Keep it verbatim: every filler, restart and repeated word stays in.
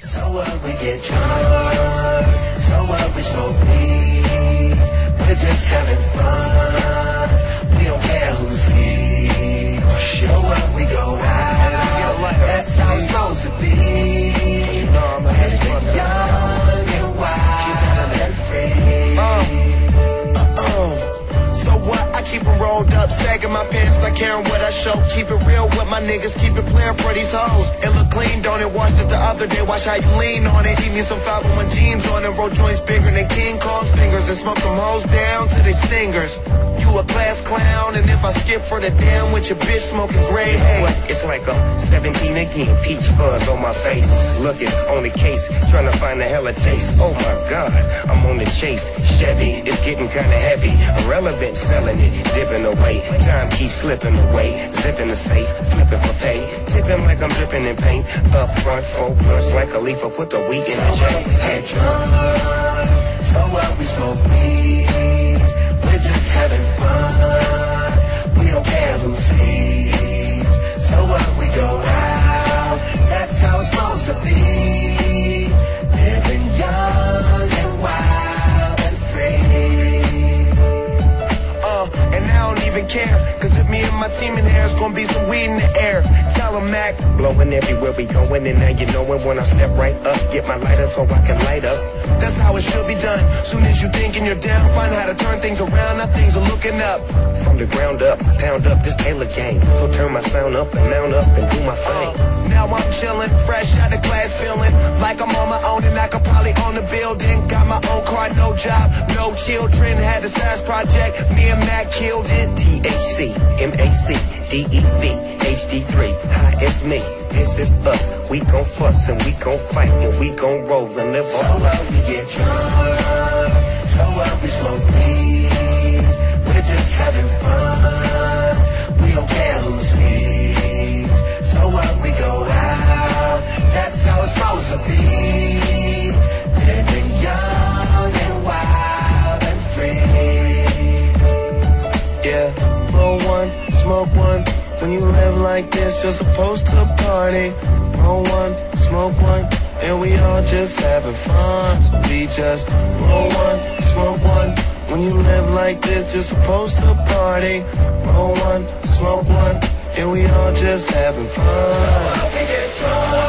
So what, we get drunk. So what, we smoke weed. We're just having fun. We don't care who sees. So what, we go out. That's how it's supposed to be. Living young and wild and free. Uh, uh-uh. So what? I keep it rolled up, sagging my pants, not caring what I show. Keep it real with my niggas, keep it playing for these hoes. It look clean, don't it? Washed it the other day, watch how you lean on it. Eat me some five oh one jeans on it, roll joints bigger than King Kong's fingers, and smoke them hoes down to they stingers. You a class clown, and if I skip for the damn with your bitch smoking gray hay. What? It's like I'm seventeen again, peach fuzz on my face. Looking on the case, trying to find a hella taste. Oh my God, I'm on the chase. Chevy, it's getting kinda heavy. Irrelevant, selling it, dipping away. Time keeps slipping away. Zipping the safe, flipping for pay. Tipping like I'm dripping in paint. Up front, four blunts like a leaf. Put the weed in the chain. Get drunk. So what, we smoke weed. We're just having fun. We don't care who sees. So what, we go out. That's how it's supposed to be. Living young and wild and free. Uh, and I don't even care, cause if me and my team in here, it's gonna be some weed in the air. Tell them, Mac. Blowing everywhere we going, and now you know it when I step right up. Get my lighter so I can light up. That's how it should be done. Soon as you thinking you're down, find how to turn things around. Now things are looking up. From the ground up, pound up this Taylor game. So turn my sound up and mount up and do my thing. Uh, now I'm chillin', fresh out of class, feeling like I'm on my own and I could probably own a building. Got my own car, no job, no children. Had a size project, me and Mac killed it. T H C, M A C, D E V, H D three, hi, it's me. This is us. We gon' fuss and we gon' fight and we gon' roll and live on. So what, we get drunk. So what, we smoke weed. We're just having fun. We don't care who sees. So what, we go out. That's how it's supposed to be. Living young and wild and free. Yeah, roll one, smoke one. When you live like this, you're supposed to party. Roll one, smoke one, and we all just having fun. So we just roll one, smoke one. When you live like this, you're supposed to party. Roll one, smoke one, and we all just having fun. So we get drunk.